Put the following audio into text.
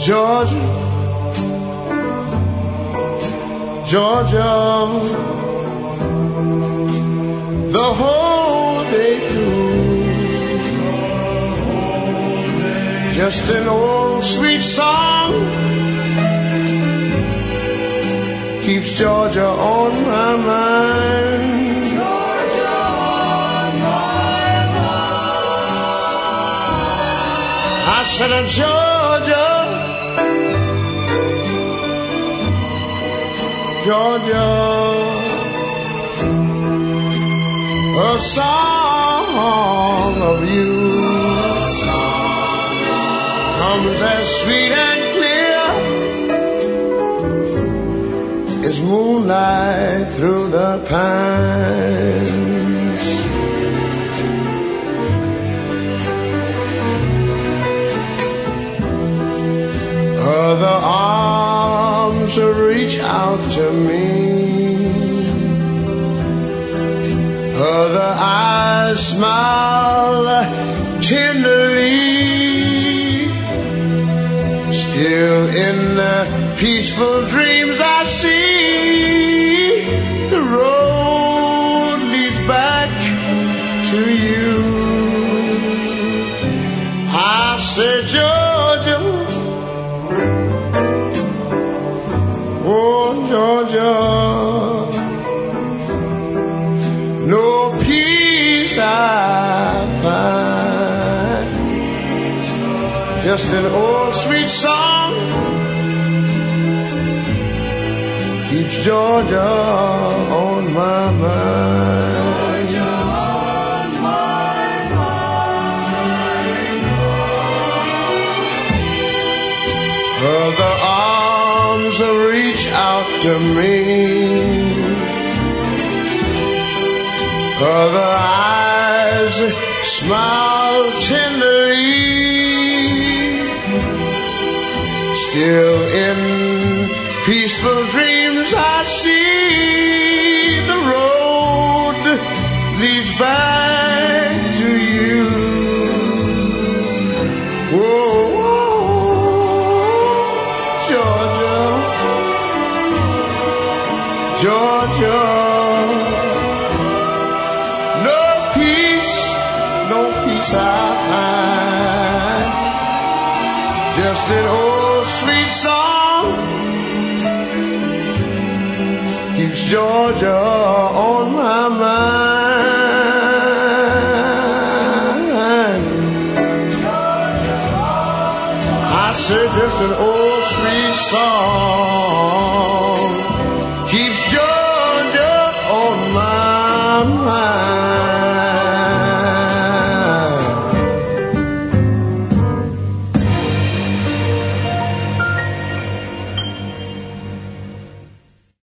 Georgia, Georgia, the whole day through. Just an old sweet song keeps Georgia on my mind. Georgia on my mind. I said, Georgia, Georgia, a song of you comes as sweet and clear as moonlight through the pines. Other arms reach out to me, other eyes smile tenderly. Still in the peaceful dreams I see, the road leads back to you. I said, Georgia, oh Georgia, no peace I find, just an old sweet song keeps Georgia on my mind. Georgia on my mind. Other arms reach out to me, other eyes smile tenderly. Still in peaceful dreams I see, the road leads back to you. Whoa, Georgia, Georgia, no peace I find, just an old sweet song keeps Georgia on my mind. I said just an old sweet song